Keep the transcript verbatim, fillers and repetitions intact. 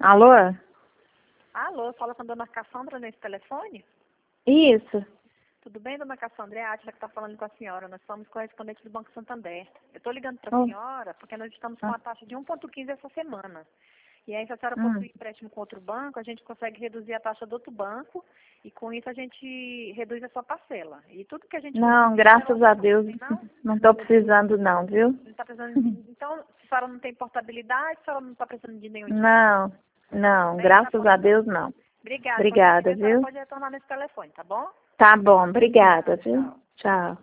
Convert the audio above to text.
Alô? Alô, fala com a dona Cassandra nesse telefone? Isso. Tudo bem, dona Cassandra? É a Átila que está falando com a senhora. Nós somos correspondentes do Banco Santander. Eu estou ligando para a Oh. senhora porque nós estamos com Ah. a taxa de um vírgula quinze essa semana. E aí, se a senhora Hum. possui empréstimo com outro banco, a gente consegue reduzir a taxa do outro banco e com isso a gente reduz a sua parcela. E tudo que a gente... Não, graças a Deus, não estou precisando não, viu? Não está precisando de... Então, se a senhora não tem portabilidade, se a senhora não está precisando de nenhum... Não, não, Bem, graças tá bom, a então. Deus não. Obrigada. Obrigada, A senhora viu? pode retornar nesse telefone, tá bom? Tá bom, obrigada, viu? Tchau. Tchau.